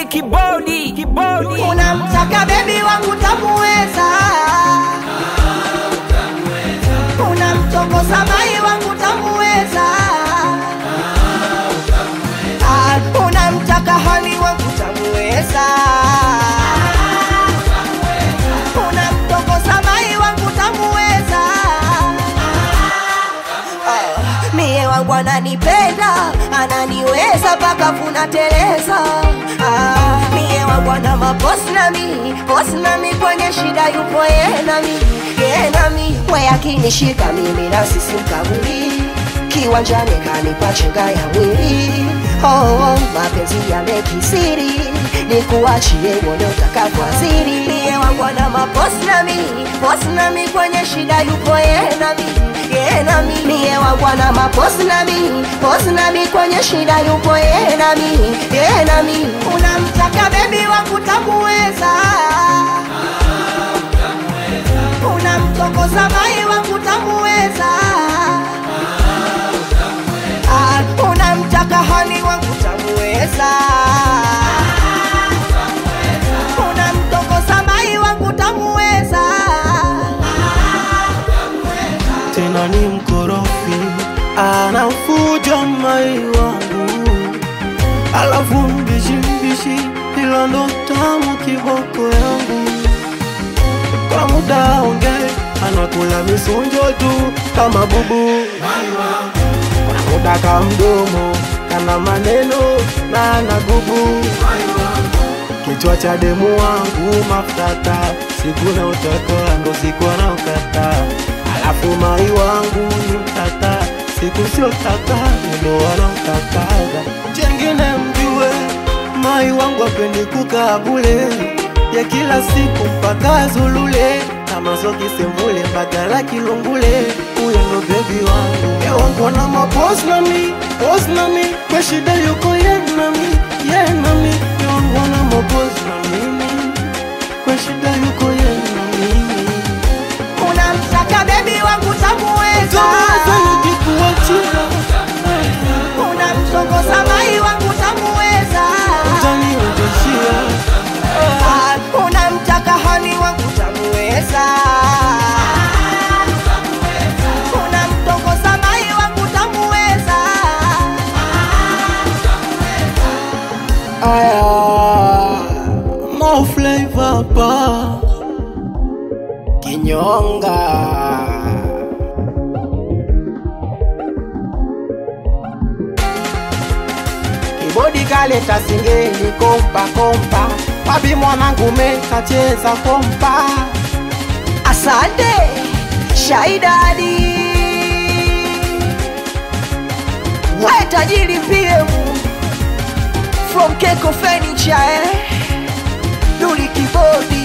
kibodi. Unamtaka baby wangu tamuweza, unamtongoza mai wangu tamuweza, unamtaka hani wangu tamuweza, unamtongoza mai wangu tamuweza. Mie wangu ananipenda, ananiweza paka funateleza. Mie wangu ana mabosi nami kwenye shida yupo ye nami. We akinishika mimi na sisi mkabuli, kiwanjani kanipa chenga ya mwili. Mapenzi yamekisiri, nikuachie uone utakapoaziri. Mie wangu ana mabosi nami kwenye shida yupo ye nami. Mie wangu ana mabosi nami kwenye shida yupo ye nami. Unamtaka baby wangu tamuweza, unamtongoza mai wangu tamuweza, unamtaka hani wangu tamuweza, unamtongoza mai wangu tamuweza. Tena ni mkorofi, anafuja mai wangu, alafu mbishi ila ndo tamu kiboko yangu. Kwa muda onge, anakula misunjo tu kama bubu. Kwa muda kamdomo, kana maneno na anagubu. Kichwa cha demu wangu mafutata, siku na utaka ndo siku na ukata. Alafu mai wangu ni mtata, siku sio tata ndo wanautakaga. Jengine mjue, mai wangu apendi kukaa bule, ya kila siku mpaka zulule, kama soki semvule mbagala kilungule. Uyo ndo baby wangu. Ye wangu na maboss nami, kwa shida yuko ye nami. Ye wangu na maboss nami, kwa shida yuko ye nami. Unamtaka baby wangu tamuweza, unamtongoza mai wangu tamuweza, unamtaka hani wangu tamuweza, unamtongoza mai wangu tamuweza. More flavor pa Kinyonga. Kibodi kaleta singeli kompa, papi mwanangu mekacheza kompa. Asante Shaidadi, we tajiri PM from Keko Furniture, Duli Kibodi.